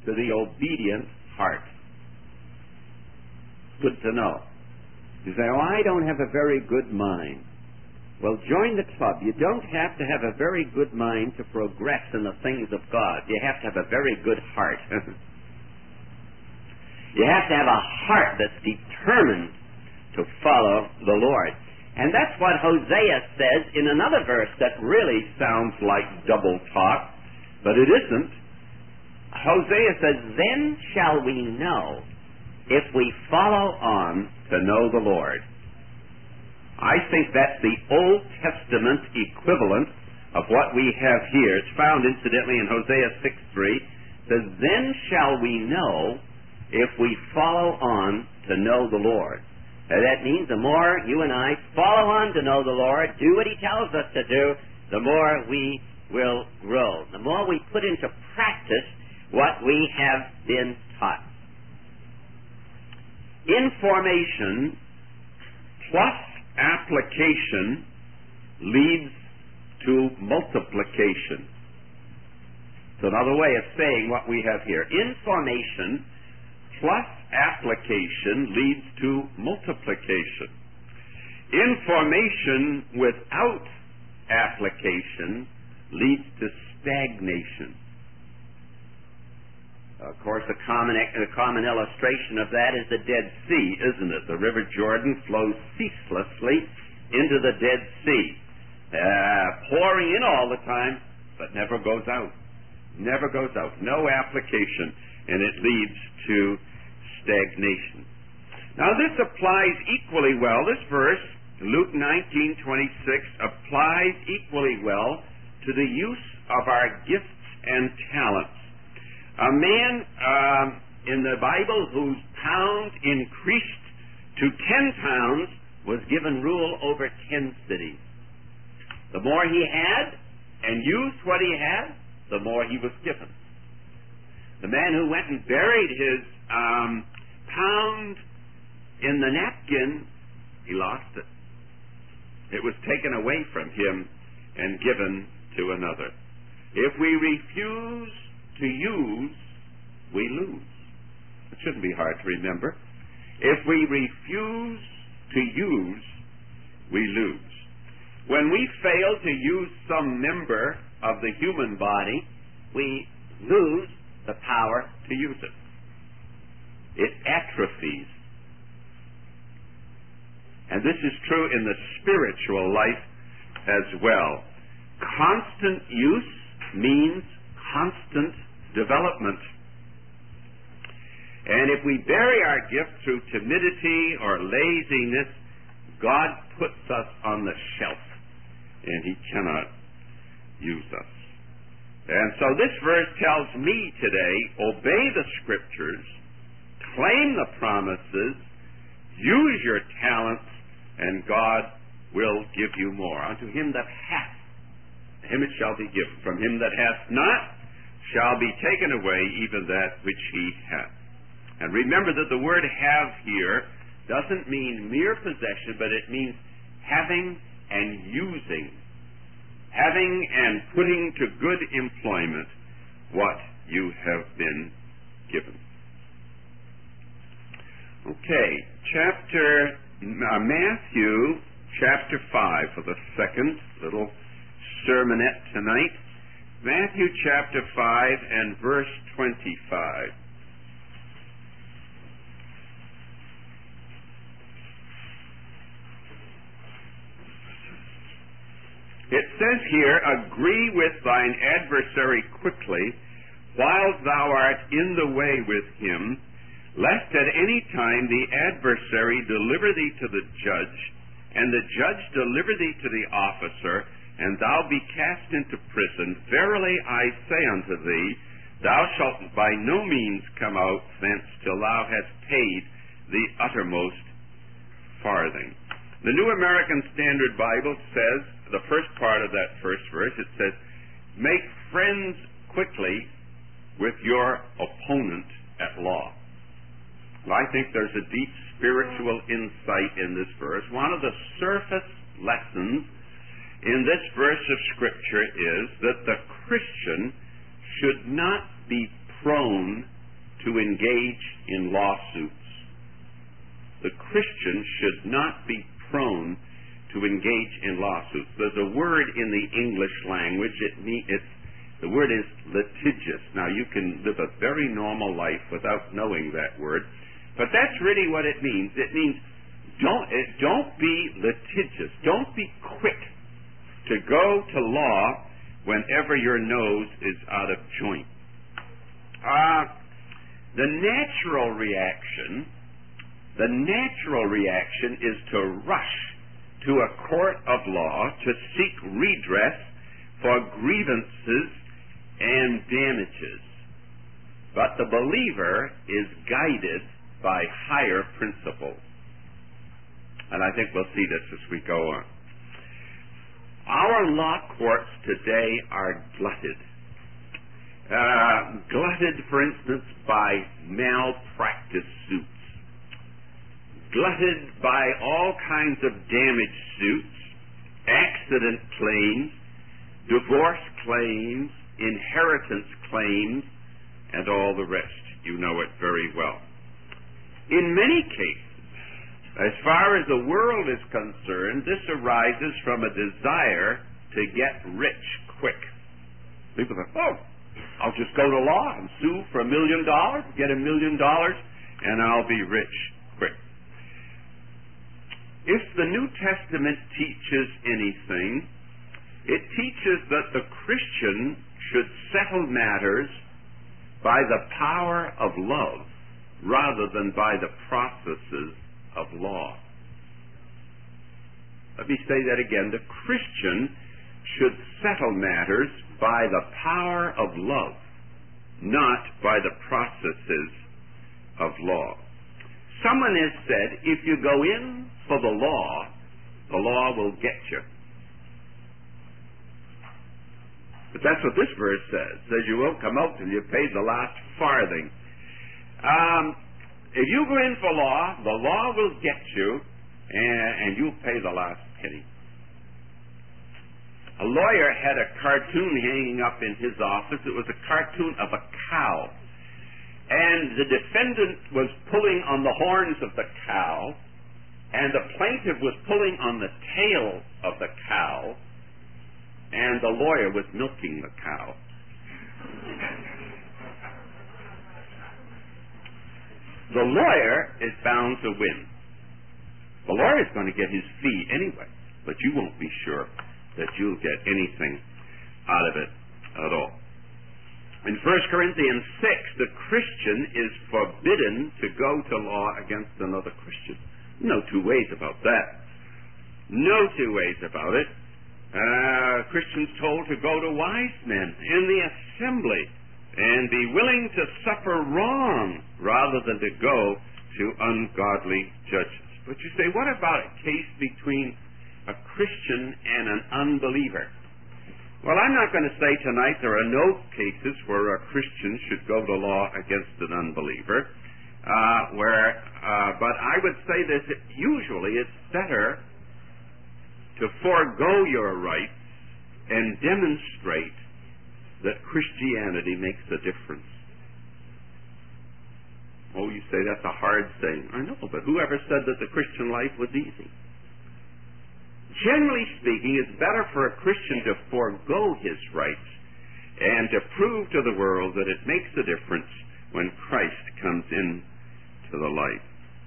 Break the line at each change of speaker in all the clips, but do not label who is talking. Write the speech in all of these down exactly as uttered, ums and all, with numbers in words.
to the obedient heart. Good to know. You say, oh, I don't have a very good mind. Well, join the club. You don't have to have a very good mind to progress in the things of God. You have to have a very good heart. You have to have a heart that's determined to follow the Lord. And that's what Hosea says in another verse that really sounds like double talk, but it isn't. Hosea says, then shall we know if we follow on to know the Lord. I think that's the Old Testament equivalent of what we have here. It's found, incidentally, in Hosea six three. It says, then shall we know if we follow on to know the Lord. Now, that means the more you and I follow on to know the Lord, do what He tells us to do, the more we will grow. The more we put into practice what we have been taught. Information plus application leads to multiplication. It's another way of saying what we have here. Information plus application leads to multiplication. Information without application leads to stagnation. Of course, a common, a common illustration of that is the Dead Sea, isn't it? The River Jordan flows ceaselessly into the Dead Sea, uh, pouring in all the time, but never goes out. Never goes out. No application, and it leads to stagnation. Now, this applies equally well. This verse, Luke nineteen twenty-six, applies equally well to the use of our gifts and talents. A man um, in the Bible whose pound increased to ten pounds was given rule over ten cities. The more he had and used what he had, the more he was given. The man who went and buried his um, pound in the napkin, he lost it. It was taken away from him and given to another. If we refuse to use, we lose. It shouldn't be hard to remember. If we refuse to use, we lose. When we fail to use some member of the human body, we lose the power to use it. It atrophies. And this is true in the spiritual life as well. Constant use means constant development. And if we bury our gift through timidity or laziness, God puts us on the shelf, and He cannot use us. And so this verse tells me today, obey the Scriptures, claim the promises, use your talents, and God will give you more. Unto him that hath, him it shall be given. From him that hath not, shall be taken away even that which he hath. And remember that the word have here doesn't mean mere possession, but it means having and using. Having and putting to good employment what you have been given. Okay, chapter uh, Matthew chapter five for the second little sermonette tonight. Matthew chapter five and verse twenty-five. It says here, agree with thine adversary quickly, while thou art in the way with him, lest at any time the adversary deliver thee to the judge, and the judge deliver thee to the officer, and thou be cast into prison. Verily I say unto thee, thou shalt by no means come out thence till thou hast paid the uttermost farthing. The New American Standard Bible says, the first part of that first verse, it says, make friends quickly with your opponent at law. Well, I think there's a deep spiritual insight in this verse. One of the surface lessons in this verse of Scripture is that the Christian should not be prone to engage in lawsuits. The Christian should not be prone to engage in lawsuits. There's a word in the English language. It me- it's, the word is litigious. Now, you can live a very normal life without knowing that word, but that's really what it means. It means don't, uh, don't be litigious. Don't be quick to go to law whenever your nose is out of joint. Uh, the natural reaction, the natural reaction is to rush to a court of law to seek redress for grievances and damages. But the believer is guided by higher principles. And I think we'll see this as we go on. Our law courts today are glutted. Uh, glutted, for instance, by malpractice suits. Glutted by all kinds of damage suits, accident claims, divorce claims, inheritance claims, and all the rest. You know it very well. In many cases, as far as the world is concerned, this arises from a desire to get rich quick. People think, oh, I'll just go to law and sue for a million dollars, get a million dollars, and I'll be rich quick. If the New Testament teaches anything, it teaches that the Christian should settle matters by the power of love rather than by the processes of law. Let me say that again. The Christian should settle matters by the power of love, not by the processes of law. Someone has said, if you go in for the law, the law will get you. But that's what this verse says. It says you won't come out till you've paid the last farthing. Um, if you go in for law, the law will get you, and, and you'll pay the last penny. A lawyer had a cartoon hanging up in his office. It was a cartoon of a cow. And the defendant was pulling on the horns of the cow, and the plaintiff was pulling on the tail of the cow, and the lawyer was milking the cow. The lawyer is bound to win. The lawyer is going to get his fee anyway, but you won't be sure that you'll get anything out of it at all. In First Corinthians six, the Christian is forbidden to go to law against another Christian. No two ways about that. No two ways about it. Uh, Christians told to go to wise men in the assembly and be willing to suffer wrong rather than to go to ungodly judges. But you say, what about a case between a Christian and an unbeliever? Well, I'm not going to say tonight there are no cases where a Christian should go to law against an unbeliever. Uh, where, uh, but I would say this, usually it's better to forego your rights and demonstrate that Christianity makes a difference. Oh, you say that's a hard saying. I know, but whoever said that the Christian life was easy? Generally speaking, it's better for a Christian to forego his rights and to prove to the world that it makes a difference when Christ comes in to the light.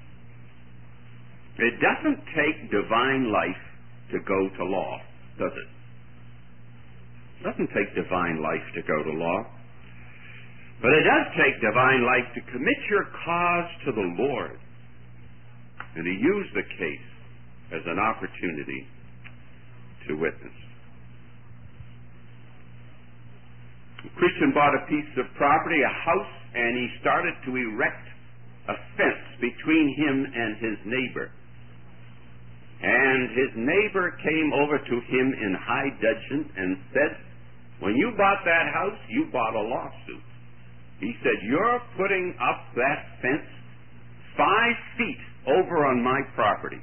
It doesn't take divine life to go to law, does it? It doesn't take divine life to go to law. But it does take divine life to commit your cause to the Lord and to use the case as an opportunity to witness. A Christian bought a piece of property, a house, and he started to erect a fence between him and his neighbor. And his neighbor came over to him in high dudgeon and said, when you bought that house, you bought a lawsuit. He said, you're putting up that fence five feet over on my property.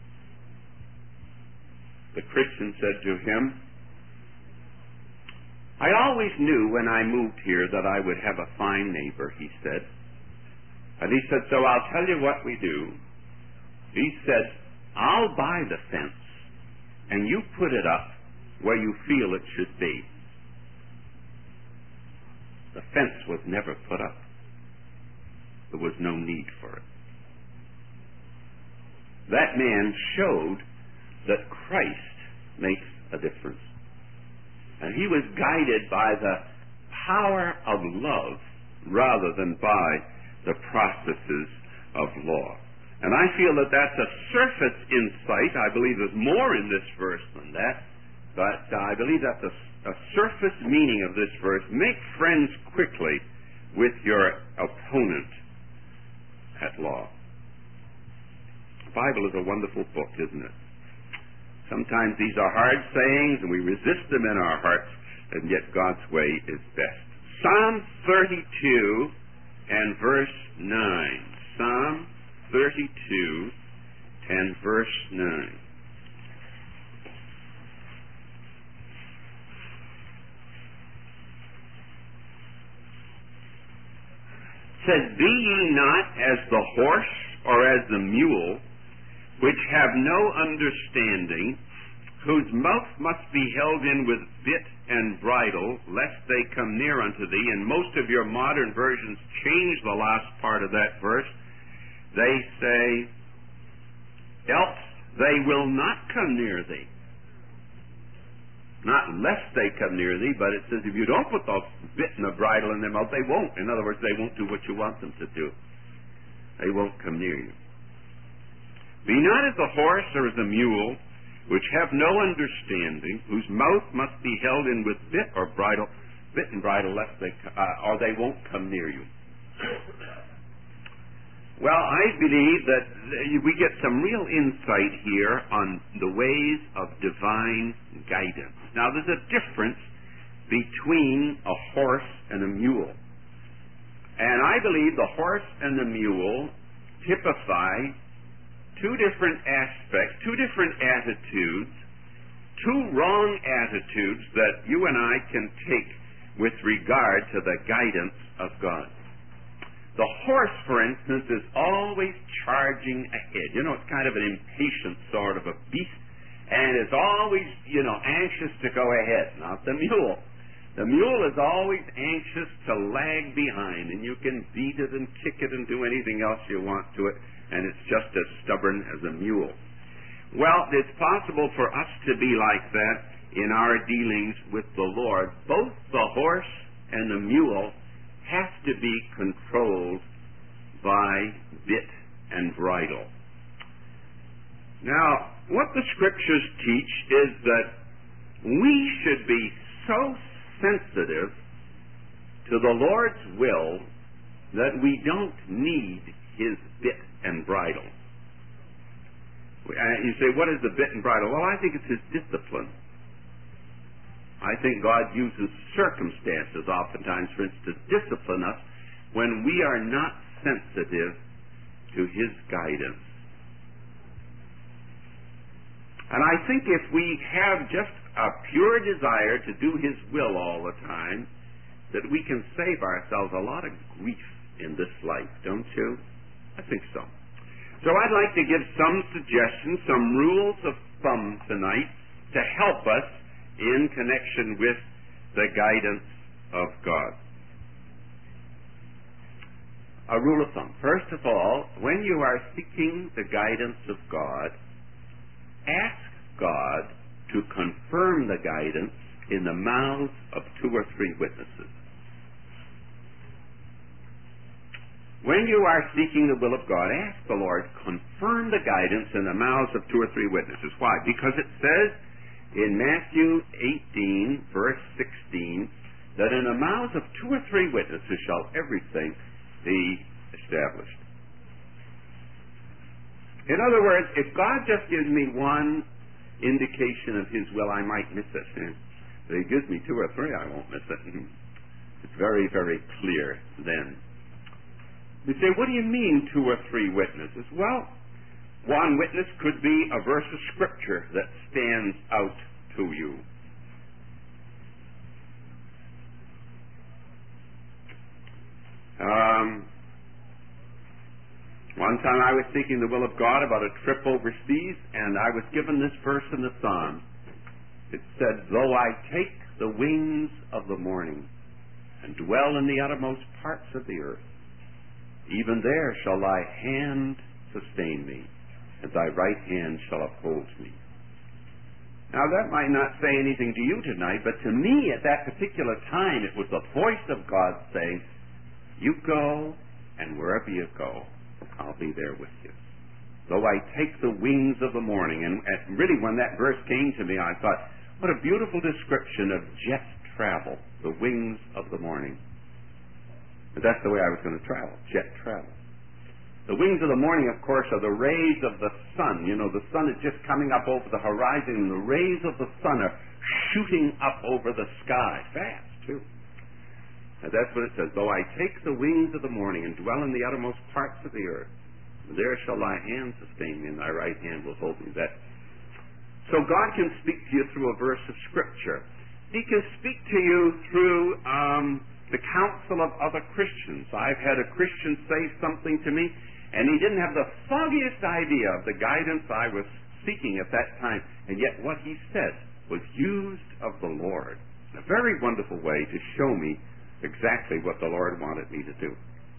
The Christian said to him, I always knew when I moved here that I would have a fine neighbor, he said. And he said, so I'll tell you what we do. He said, I'll buy the fence, and you put it up where you feel it should be. The fence was never put up. There was no need for it. That man showed that Christ makes a difference. And he was guided by the power of love rather than by the processes of law. And I feel that that's a surface insight. I believe there's more in this verse than that. But uh, I believe that's a, a surface meaning of this verse. Make friends quickly with your opponent at law. The Bible is a wonderful book, isn't it? Sometimes these are hard sayings and we resist them in our hearts, and yet God's way is best. Psalm thirty-two and verse nine. Psalm thirty-two and verse nine. It says, be ye not as the horse or as the mule, which have no understanding, whose mouth must be held in with bit and bridle, lest they come near unto thee. And most of your modern versions change the last part of that verse. They say, else they will not come near thee. Not lest they come near thee, but it says if you don't put the bit and the bridle in their mouth, they won't. In other words, they won't do what you want them to do. They won't come near you. Be not as the horse or as the mule, which have no understanding, whose mouth must be held in with bit or bridle, bit and bridle, lest they, uh, or they won't come near you. Well, I believe that we get some real insight here on the ways of divine guidance. Now, there's a difference between a horse and a mule. And I believe the horse and the mule typify two different aspects, two different attitudes, two wrong attitudes that you and I can take with regard to the guidance of God. The horse, for instance, is always charging ahead. You know, it's kind of an impatient sort of a beast, and is always, you know, anxious to go ahead. Not the mule. The mule is always anxious to lag behind, and you can beat it and kick it and do anything else you want to it, and it's just as stubborn as a mule. Well, it's possible for us to be like that in our dealings with the Lord. Both the horse and the mule have to be controlled by bit and bridle. Now, what the Scriptures teach is that we should be so sensitive to the Lord's will that we don't need His bit and bridle. You say, what is the bit and bridle? Well, I think it's His discipline. I think God uses circumstances oftentimes, for instance, to discipline us when we are not sensitive to His guidance. And I think if we have just a pure desire to do His will all the time, that we can save ourselves a lot of grief in this life, don't you? I think so. So I'd like to give some suggestions, some rules of thumb tonight to help us in connection with the guidance of God. A rule of thumb. First of all, when you are seeking the guidance of God, ask God to confirm the guidance in the mouths of two or three witnesses. When you are seeking the will of God, ask the Lord, confirm the guidance in the mouths of two or three witnesses. Why? Because it says in Matthew eighteen, verse sixteen, that in the mouths of two or three witnesses shall everything be established. In other words, if God just gives me one indication of His will, I might miss it. If He gives me two or three, I won't miss it. It's very, very clear then. You say, what do you mean two or three witnesses? Well, one witness could be a verse of Scripture that stands out to you. um, one time I was seeking the will of God about a trip overseas, and I was given this verse in the Psalms. It said, though I take the wings of the morning and dwell in the uttermost parts of the earth, even there shall thy hand sustain me, and thy right hand shall uphold me. Now that might not say anything to you tonight, but to me at that particular time it was the voice of God saying, you go, and wherever you go, I'll be there with you. Though I take the wings of the morning, and, and really when that verse came to me, I thought, what a beautiful description of jet travel, the wings of the morning. But that's the way I was going to travel, jet travel. The wings of the morning, of course, are the rays of the sun. You know, the sun is just coming up over the horizon, and the rays of the sun are shooting up over the sky. Fast, too. And that's what it says. Though I take the wings of the morning and dwell in the uttermost parts of the earth, there shall thy hand sustain me, and thy right hand will hold me. That. So God can speak to you through a verse of Scripture. He can speak to you through um, the counsel of other Christians. I've had a Christian say something to me, and he didn't have the foggiest idea of the guidance I was seeking at that time. And yet what he said was used of the Lord in a very wonderful way to show me exactly what the Lord wanted me to do.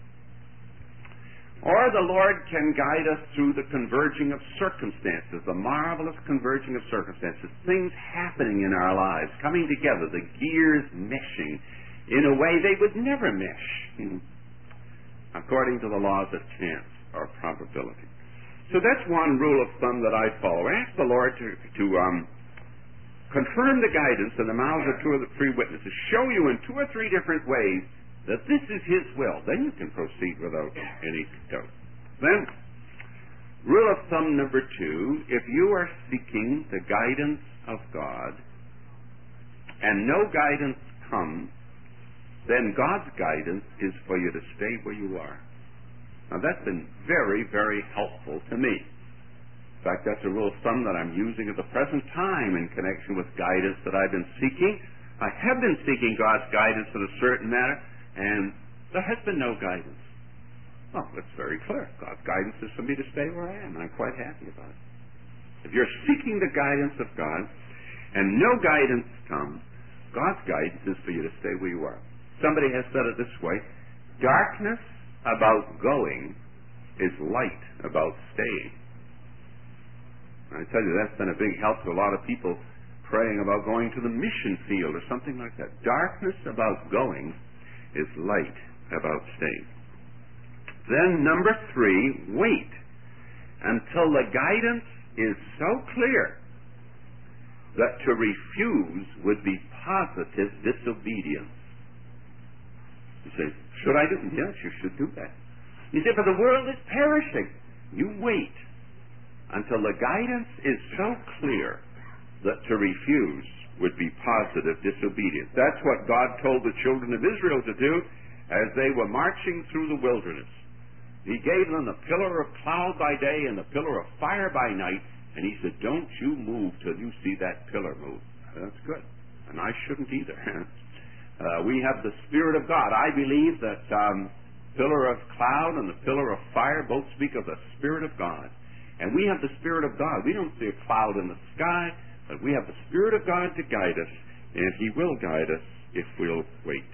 Or the Lord can guide us through the converging of circumstances, the marvelous converging of circumstances, things happening in our lives, coming together, the gears meshing in a way they would never mesh, according to the laws of chance or probability. So that's one rule of thumb that I follow. Ask the Lord to, to um, confirm the guidance in the mouths of two or three witnesses, show you in two or three different ways that this is His will. Then you can proceed without any doubt. Then, rule of thumb number two, if you are seeking the guidance of God and no guidance comes, then God's guidance is for you to stay where you are. Now that's been very, very helpful to me. In fact, that's a rule of thumb that I'm using at the present time in connection with guidance that I've been seeking. I have been seeking God's guidance in a certain matter, and there has been no guidance. Well, it's very clear. God's guidance is for me to stay where I am, and I'm quite happy about it. If you're seeking the guidance of God, and no guidance comes, God's guidance is for you to stay where you are. Somebody has said it this way, darkness about going is light about staying. I tell you, that's been a big help to a lot of people praying about going to the mission field or something like that. Darkness about going is light about staying. Then number three, wait until the guidance is so clear that to refuse would be positive disobedience. You say, should I do it? Yes, you should do that. You say, but the world is perishing. You wait until the guidance is so clear that to refuse would be positive disobedience. That's what God told the children of Israel to do as they were marching through the wilderness. He gave them the pillar of cloud by day and the pillar of fire by night, and He said, don't you move till you see that pillar move. That's good. And I shouldn't either. Uh, we have the Spirit of God. I believe that um, pillar of cloud and the pillar of fire both speak of the Spirit of God. And we have the Spirit of God. We don't see a cloud in the sky, but we have the Spirit of God to guide us, and He will guide us if we'll wait.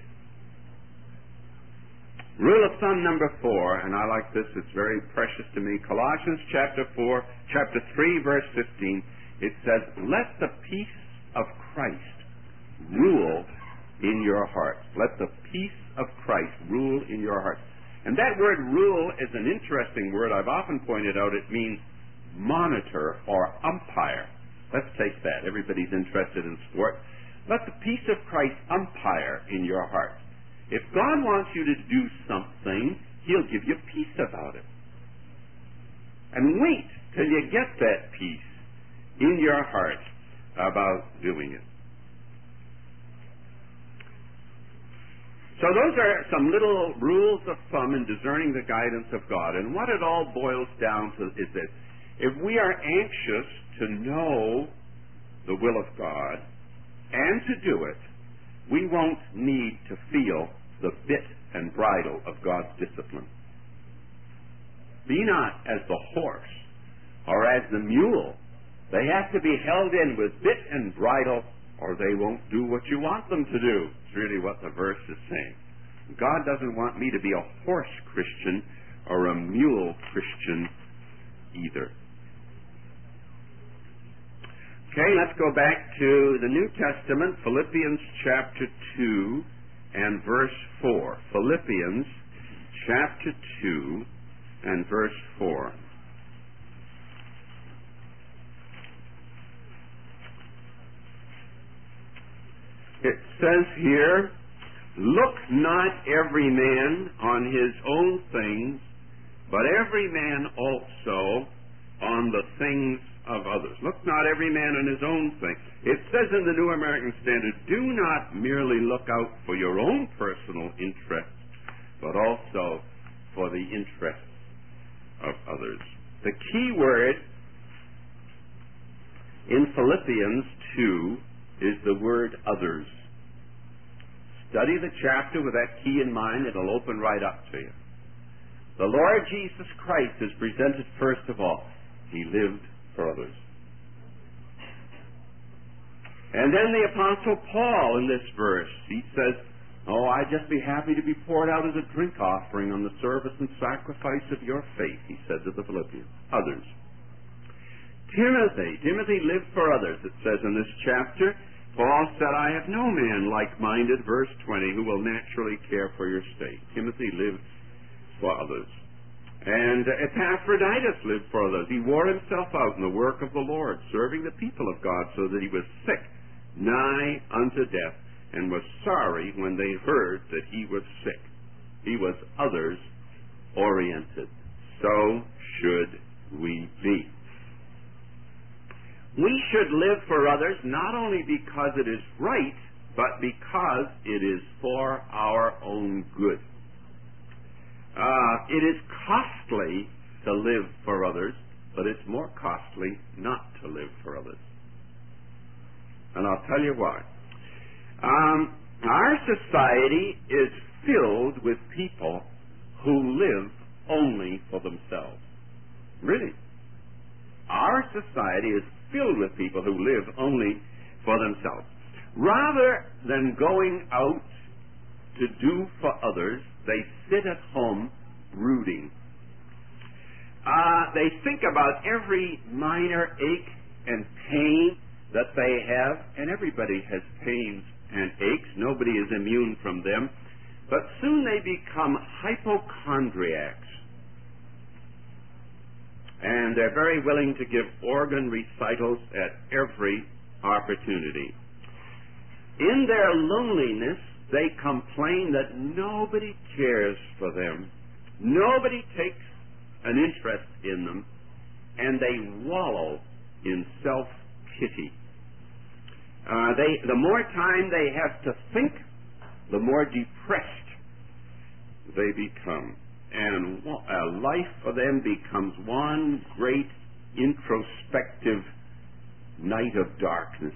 Rule of thumb number four, and I like this, it's very precious to me. Colossians chapter four, chapter three, verse fifteen, it says, let the peace of Christ rule in your hearts. Let the peace of Christ rule in your hearts. And that word rule is an interesting word. I've often pointed out it means monitor or umpire. Let's take that. Everybody's interested in sport. Let the peace of Christ umpire in your heart. If God wants you to do something, He'll give you peace about it. And wait till you get that peace in your heart about doing it. So those are some little rules of thumb in discerning the guidance of God. And what it all boils down to is this. If we are anxious to know the will of God and to do it, we won't need to feel the bit and bridle of God's discipline. Be not as the horse or as the mule. They have to be held in with bit and bridle, or they won't do what you want them to do. It's really what the verse is saying. God doesn't want me to be a horse Christian or a mule Christian either. Okay, let's go back to the New Testament, Philippians chapter two and verse four. Philippians chapter two and verse four. It says here, look not every man on his own things, but every man also on the things of others. Look not every man on his own thing. It says in the New American Standard, do not merely look out for your own personal interests, but also for the interests of others. The key word in Philippians two is the word others. Study the chapter with that key in mind. It'll open right up to you. The Lord Jesus Christ is presented first of all. He lived for others. And then the Apostle Paul in this verse, he says, oh, I'd just be happy to be poured out as a drink offering on the service and sacrifice of your faith, he said to the Philippians. Others. Timothy, Timothy lived for others, it says in this chapter. Paul said, I have no man like-minded, verse twenty, who will naturally care for your state. Timothy lived for others. And Epaphroditus lived for others. He wore himself out in the work of the Lord, serving the people of God, so that he was sick, nigh unto death, and was sorry when they heard that he was sick. He was others-oriented. So should we be. We should live for others not only because it is right, but because it is for our own good. Uh, it is costly to live for others, but it's more costly not to live for others. And I'll tell you why. Um, our society is filled with people who live only for themselves. Really. Our society is filled with people who live only for themselves. Rather than going out to do for others, they sit at home brooding. Uh, they think about every minor ache and pain that they have, and everybody has pains and aches. Nobody is immune from them. But soon they become hypochondriacs. And they're very willing to give organ recitals at every opportunity. In their loneliness, they complain that nobody cares for them. Nobody takes an interest in them, and they wallow in self-pity. Uh, they, the more time they have to think, the more depressed they become. And uh, life for them becomes one great introspective night of darkness.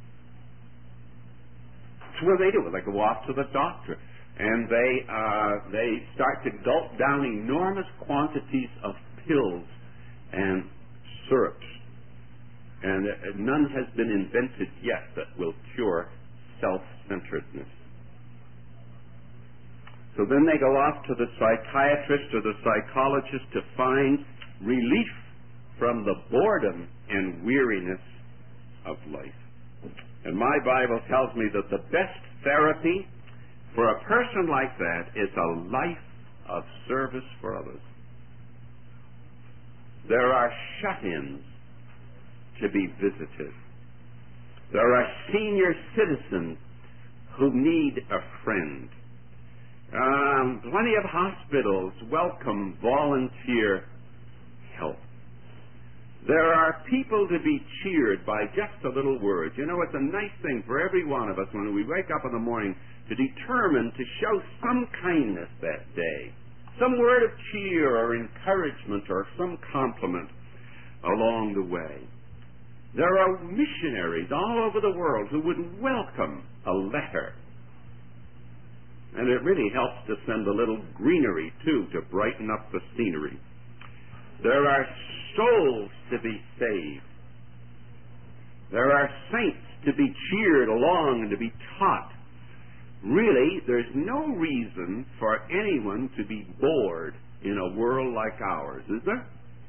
That's what they do. They go off to the doctor, and they uh, they start to gulp down enormous quantities of pills and syrups. And uh, none has been invented yet that will cure self-centeredness. So then they go off to the psychiatrist or the psychologist to find relief from the boredom and weariness of life. And my Bible tells me that the best therapy for a person like that is a life of service for others. There are shut-ins to be visited. There are senior citizens who need a friend. Um, plenty of hospitals welcome volunteer help. There are people to be cheered by just a little word. You know, it's a nice thing for every one of us when we wake up in the morning to determine to show some kindness that day, some word of cheer or encouragement or some compliment along the way. There are missionaries all over the world who would welcome a letter. And it really helps to send a little greenery, too, to brighten up the scenery. There are souls to be saved. There are saints to be cheered along and to be taught. Really, there's no reason for anyone to be bored in a world like ours, is there?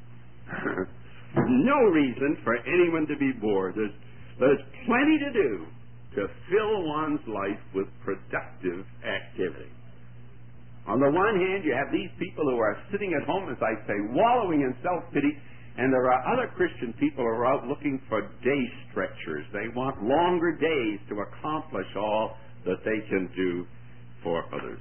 No reason for anyone to be bored. There's, there's plenty to do to fill one's life with productive activity. On the one hand, you have these people who are sitting at home, as I say, wallowing in self-pity, and there are other Christian people who are out looking for day stretchers. They want longer days to accomplish all that they can do for others.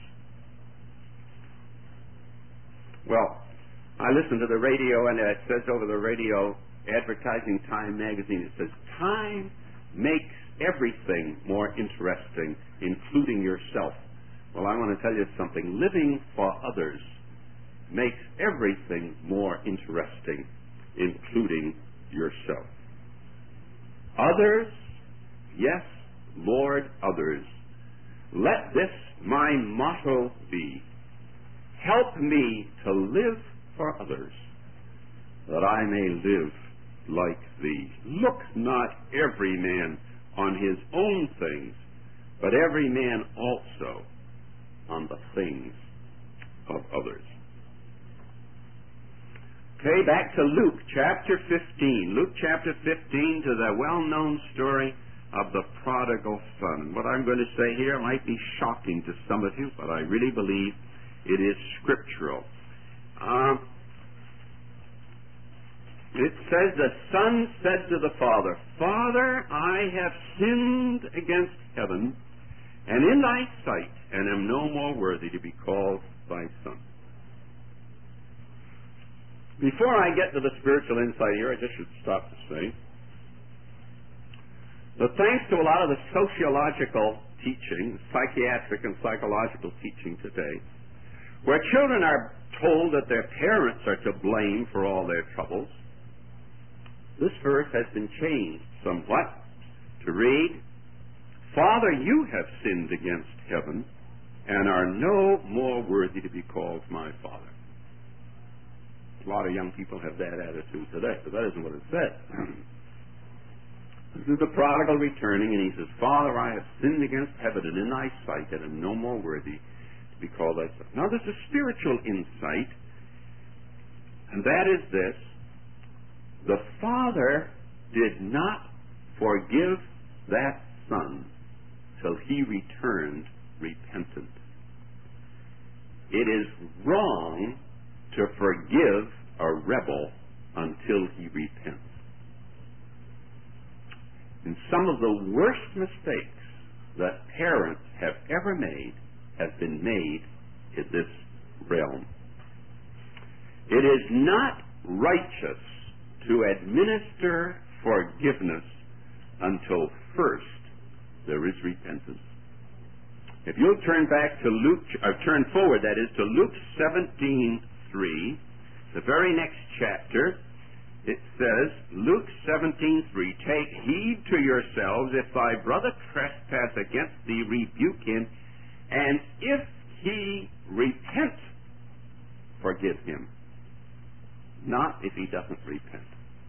Well, I listen to the radio, and it says over the radio, advertising Time magazine, it says, Time makes everything more interesting, including yourself. Well, I want to tell you something. Living for others makes everything more interesting, including yourself. Others, yes, Lord, others. Let this my motto be. Help me to live for others, that I may live like thee. Look not every man on his own things, but every man also on the things of others. Okay, back to Luke chapter fifteen. Luke chapter fifteen, to the well-known story of the prodigal son. What I'm going to say here might be shocking to some of you, but I really believe it is scriptural. Um, It says, the son said to the father, Father, I have sinned against heaven and in thy sight, and am no more worthy to be called thy son. Before I get to the spiritual insight here, I just should stop to say that thanks to a lot of the sociological teaching, psychiatric and psychological teaching today, where children are told that their parents are to blame for all their troubles, this verse has been changed somewhat to read, Father, you have sinned against heaven and are no more worthy to be called my father. A lot of young people have that attitude today, but that isn't what it says. This is the prodigal returning, and he says, Father, I have sinned against heaven and in thy sight and am no more worthy to be called thy son. Now there's a spiritual insight, and that is this. The father did not forgive that son till he returned repentant. It is wrong to forgive a rebel until he repents. And some of the worst mistakes that parents have ever made have been made in this realm. It is not righteous to administer forgiveness until first there is repentance. If you'll turn back to Luke, or turn forward, that is, to Luke seventeen three, the very next chapter, it says, Luke seventeen three, take heed to yourselves, if thy brother trespass against thee, rebuke him, and if he repent, forgive him. Not if he doesn't repent.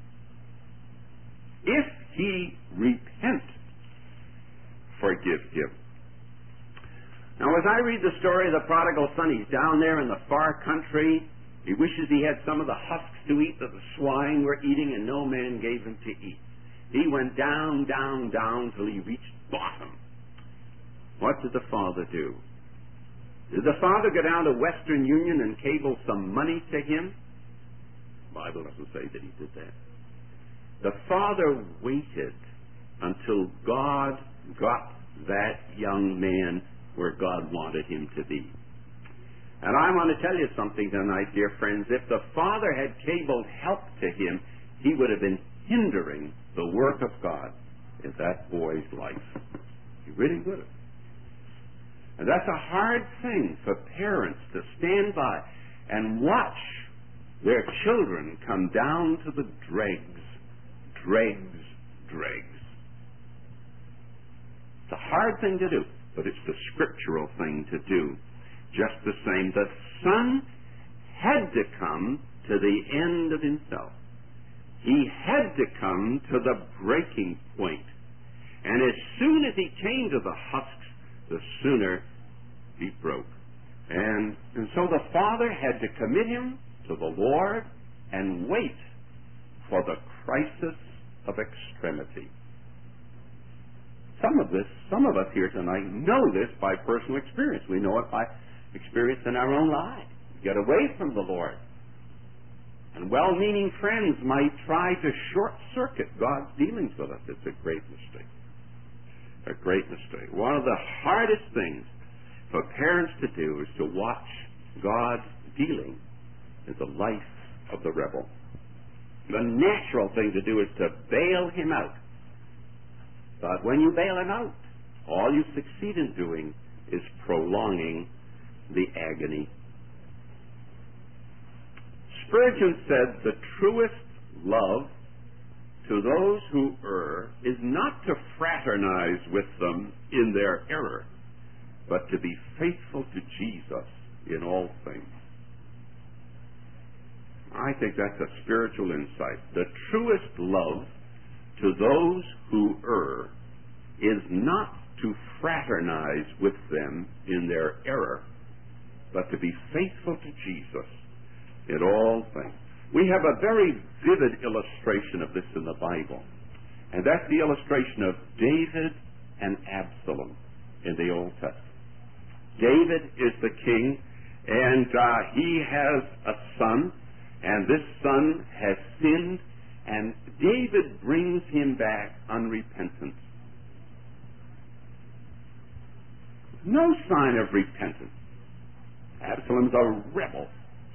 If he repent, forgive him. Now, as I read the story of the prodigal son, he's down there in the far country. He wishes he had some of the husks to eat that the swine were eating, and no man gave him to eat. He went down, down, down till he reached bottom. What did the father do? Did the father go down to Western Union and cable some money to him? The Bible doesn't say that he did that. The father waited until God got that young man where God wanted him to be. And I want to tell you something tonight, dear friends. If the father had cabled help to him, he would have been hindering the work of God in that boy's life. He really would have. And that's a hard thing for parents to stand by and watch their children come down to the dregs, dregs, dregs. It's a hard thing to do. but it's the scriptural thing to do. Just the same, the Son had to come to the end of himself. He had to come to the breaking point. And as soon as he came to the husks, the sooner he broke. And, and so the Father had to commit him to the Lord and wait for the crisis of extremity. Some of this, some of us here tonight know this by personal experience. We know it by experience in our own lives. We get away from the Lord. And well-meaning friends might try to short-circuit God's dealings with us. It's a great mistake. A great mistake. One of the hardest things for parents to do is to watch God dealing in the life of the rebel. The natural thing to do is to bail him out. But when you bail him out, all you succeed in doing is prolonging the agony. Spurgeon said the truest love to those who err is not to fraternize with them in their error, but to be faithful to Jesus in all things. I think that's a spiritual insight. The truest love to those who err is not to fraternize with them in their error, but to be faithful to Jesus in all things. We have a very vivid illustration of this in the Bible, and that's the illustration of David and Absalom in the Old Testament. David is the king, and uh, he has a son, and this son has sinned, and David brings him back unrepentant. No sign of repentance. Absalom's a rebel.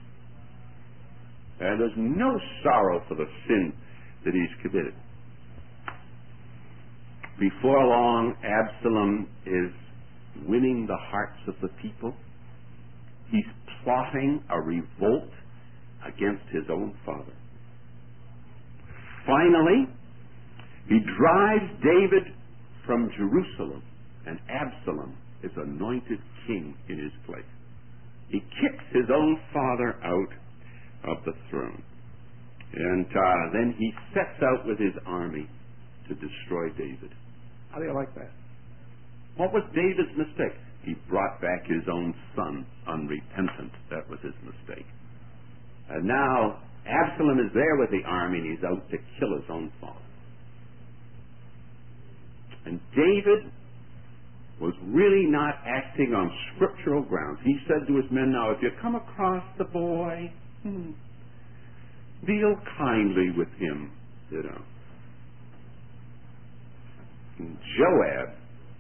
And there's no sorrow for the sin that he's committed. Before long, Absalom is winning the hearts of the people. He's plotting a revolt against his own father. Finally, he drives David from Jerusalem, and Absalom is anointed king in his place. He kicks his own father out of the throne. And uh, then he sets out with his army to destroy David. How do you like that? What was David's mistake? He brought back his own son unrepentant. That was his mistake. And now Absalom is there with the army, and he's out to kill his own father. And David was really not acting on scriptural grounds. He said to his men, now, if you come across the boy, hmm, deal kindly with him, you know. And Joab,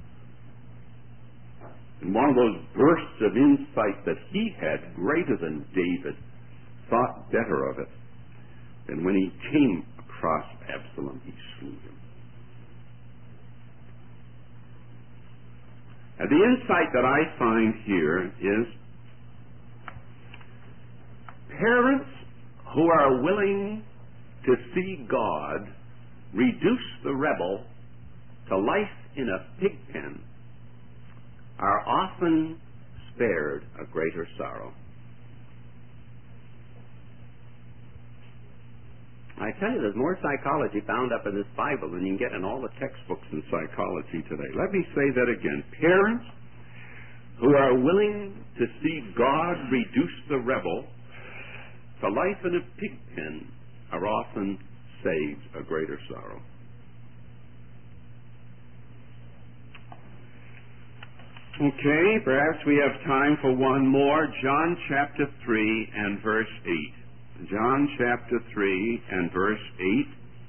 in one of those bursts of insight that he had greater than David, thought better of it. And when he came across Absalom, he slew him. And the insight that I find here is parents who are willing to see God reduce the rebel to life in a pig pen are often spared a greater sorrow. I tell you, there's more psychology bound up in this Bible than you can get in all the textbooks in psychology today. Let me say that again. Parents who are willing to see God reduce the rebel to life in a pig pen are often saved a greater sorrow. Okay, perhaps we have time for one more. John chapter three and verse eight. John chapter three and verse eight.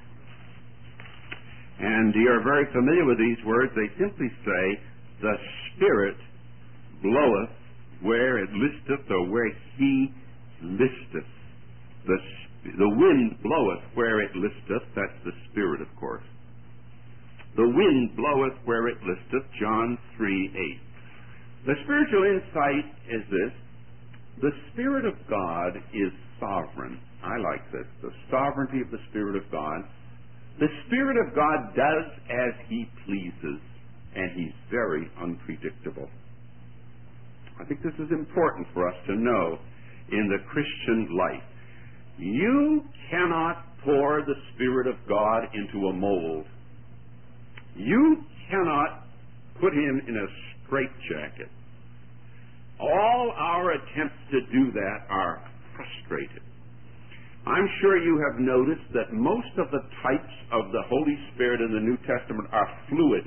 And you are very familiar with these words. They simply say, the Spirit bloweth where it listeth, or where he listeth. The, the wind bloweth where it listeth. That's the Spirit, of course. The wind bloweth where it listeth. John three eight. The spiritual insight is this. The Spirit of God is sovereign. I like this. The sovereignty of the Spirit of God. The Spirit of God does as he pleases.
and he's very unpredictable. I think this is important for us to know in the Christian life. You cannot pour the Spirit of God into a mold. You cannot put him in a straitjacket. All our attempts to do that are frustrated. I'm sure you have noticed that most of the types of the Holy Spirit in the New Testament are fluid.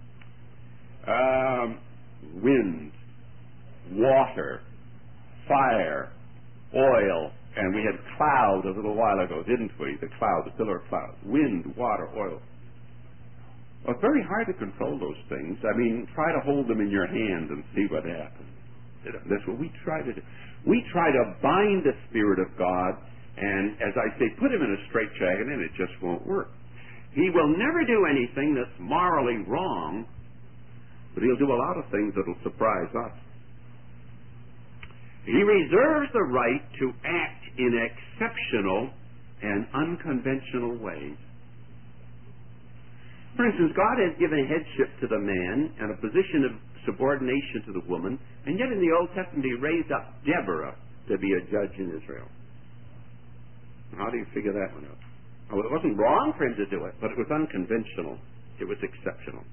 Um, wind, water, fire, oil, and we had cloud a little while ago, didn't we? The cloud, the pillar of cloud. Wind, water, oil. Well, it's very hard to control those things. I mean, try to hold them in your hand and see what happens. That's what we try to do. We try to bind the Spirit of God, and as I say, put him in a straitjacket, and it just won't work. He will never do anything that's morally wrong, but he'll do a lot of things that'll surprise us. He reserves the right to act in exceptional and unconventional ways. For instance, God has given headship to the man and a position of subordination to the woman, and yet in the Old Testament he raised up Deborah to be a judge in Israel. How do you figure that one out? Well, it wasn't wrong for him to do it, but it was unconventional. It was exceptional.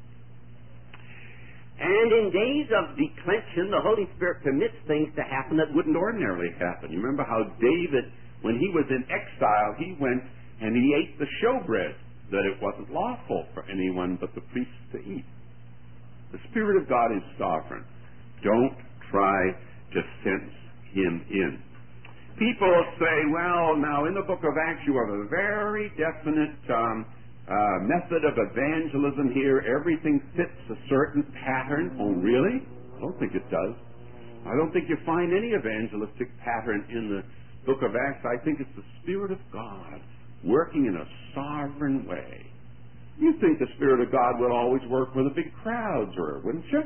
And in days of declension, the Holy Spirit permits things to happen that
wouldn't ordinarily happen. You remember how David, when he was in exile, he went and he ate the showbread that it wasn't lawful for anyone but the priests to eat. The Spirit of God is sovereign. Don't try to fence him in. People say, well, now in the book of Acts you have a very definite um, uh, method of evangelism here. Everything fits a certain pattern. Oh, really? I don't think it does. I don't think you find any evangelistic pattern in the book of Acts. I think it's the Spirit of God working in a sovereign way. You think the Spirit of God would always work where the big crowds are, wouldn't you?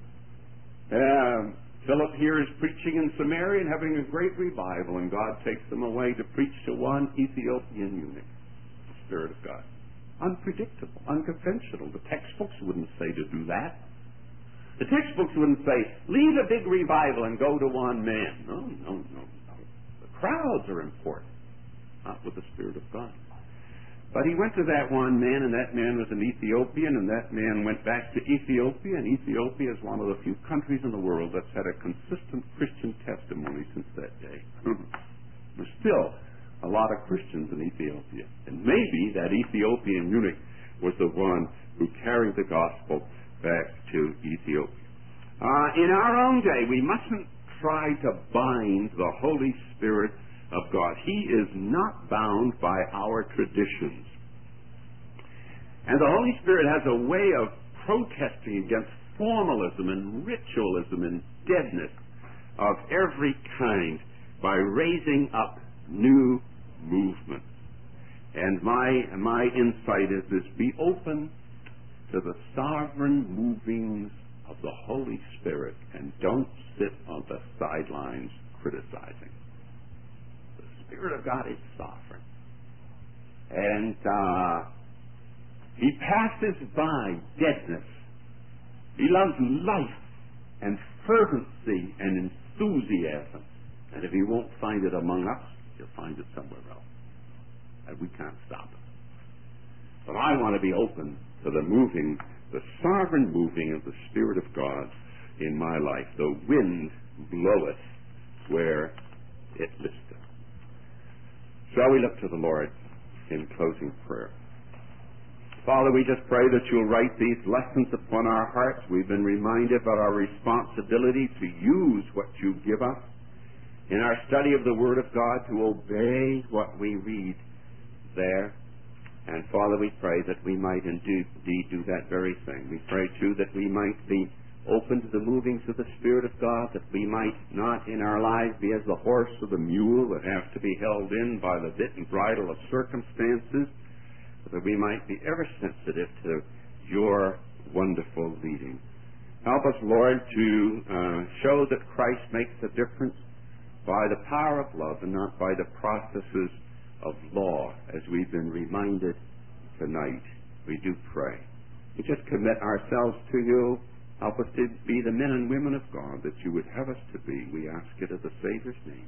Um, Philip here is preaching in Samaria and having a great revival, and God takes them away to preach to one Ethiopian eunuch. The Spirit of God. Unpredictable, unconventional. The textbooks wouldn't say to do that. The textbooks wouldn't say, leave a big revival and go to one man. No, no, no, no. The crowds are important, not with the Spirit of God. But he went to that one man, and that man was an Ethiopian, and that man went back to Ethiopia, and Ethiopia is one of the few countries in the world that's had a consistent Christian testimony since that day. There's still a lot of Christians in Ethiopia. And maybe that Ethiopian eunuch was the one who carried the gospel back to Ethiopia. Uh, in our own day, we mustn't try to bind the Holy Spirit of God. He is not bound by our traditions. And the Holy Spirit has a way of protesting against formalism and ritualism and deadness of every kind by raising up new movements. And my, my insight is this: be open to the sovereign movings of the Holy Spirit and don't sit on the sidelines criticizing. The Spirit of God is sovereign. And uh, he passes by deadness. He loves life and fervency and enthusiasm. And if he won't find it among us, he'll find it somewhere else. And we can't stop it. But I want to be open to the moving, the sovereign moving of the Spirit of God in my life. The wind bloweth where it listeth. Shall we look to the Lord in closing prayer? Father, we just pray that you'll write these lessons upon our hearts. We've been reminded of our responsibility to use what you give us in our study of the Word of God, to obey what we read there. And Father, we pray that we might indeed do that very thing. We pray, too, that we might be open to the movings of the Spirit of God, that we might not in our lives be as the horse or the mule that have to be held in by the bit and bridle of circumstances, but that we might be ever sensitive to your wonderful leading. Help us, Lord, to uh, show that Christ makes a difference by the power of love and not by the processes of law, as we've been reminded tonight. We do pray We just commit ourselves to you. Help us to be the men and women of God that you would have us to be. We ask it in the Savior's name.